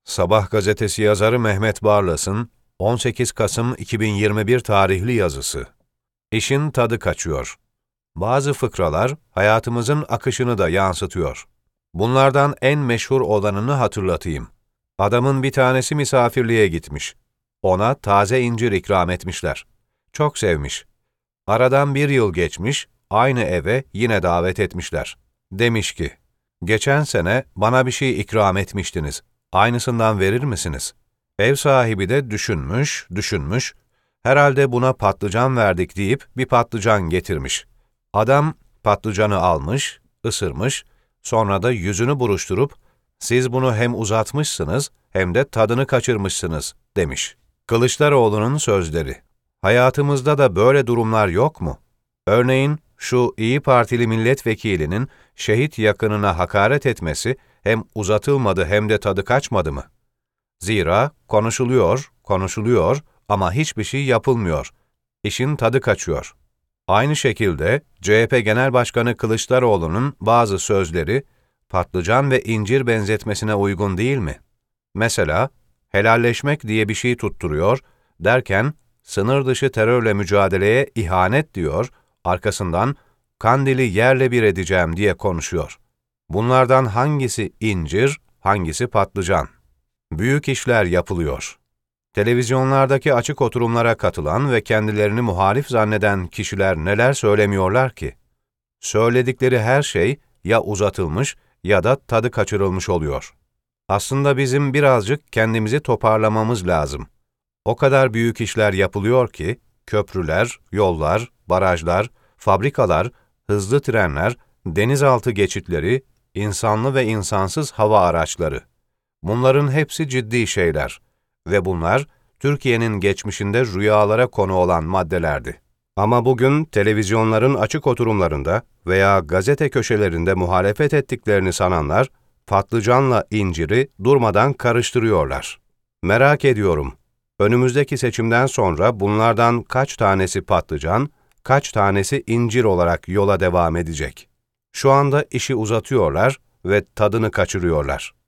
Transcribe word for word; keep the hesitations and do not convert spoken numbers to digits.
Sabah gazetesi yazarı Mehmet Barlas'ın on sekiz Kasım iki bin yirmi bir tarihli yazısı. İşin tadı kaçıyor. Bazı fıkralar hayatımızın akışını da yansıtıyor. Bunlardan en meşhur olanını hatırlatayım. Adamın bir tanesi misafirliğe gitmiş. Ona taze incir ikram etmişler. Çok sevmiş. Aradan bir yıl geçmiş, aynı eve yine davet etmişler. Demiş ki, geçen sene bana bir şey ikram etmiştiniz. Aynısından verir misiniz? Ev sahibi de düşünmüş, düşünmüş, herhalde buna patlıcan verdik deyip bir patlıcan getirmiş. Adam patlıcanı almış, ısırmış, sonra da yüzünü buruşturup, siz bunu hem uzatmışsınız hem de tadını kaçırmışsınız demiş. Kılıçdaroğlu'nun sözleri. Hayatımızda da böyle durumlar yok mu? Örneğin şu İyi Partili milletvekilinin şehit yakınına hakaret etmesi hem uzatılmadı hem de tadı kaçmadı mı? Zira konuşuluyor, konuşuluyor ama hiçbir şey yapılmıyor. İşin tadı kaçıyor. Aynı şekilde C H P Genel Başkanı Kılıçdaroğlu'nun bazı sözleri patlıcan ve incir benzetmesine uygun değil mi? Mesela helalleşmek diye bir şey tutturuyor derken sınır dışı terörle mücadeleye ihanet diyor, arkasından Kandil'i yerle bir edeceğim diye konuşuyor. Bunlardan hangisi incir, hangisi patlıcan? Büyük işler yapılıyor. Televizyonlardaki açık oturumlara katılan ve kendilerini muhalif zanneden kişiler neler söylemiyorlar ki? Söyledikleri her şey ya uzatılmış ya da tadı kaçırılmış oluyor. Aslında bizim birazcık kendimizi toparlamamız lazım. O kadar büyük işler yapılıyor ki, köprüler, yollar, barajlar, fabrikalar, hızlı trenler, denizaltı geçitleri, insanlı ve insansız hava araçları. Bunların hepsi ciddi şeyler ve bunlar Türkiye'nin geçmişinde rüyalara konu olan maddelerdi. Ama bugün televizyonların açık oturumlarında veya gazete köşelerinde muhalefet ettiklerini sananlar, patlıcanla inciri durmadan karıştırıyorlar. Merak ediyorum, önümüzdeki seçimden sonra bunlardan kaç tanesi patlıcan, kaç tanesi incir olarak yola devam edecek? Şu anda işi uzatıyorlar ve tadını kaçırıyorlar.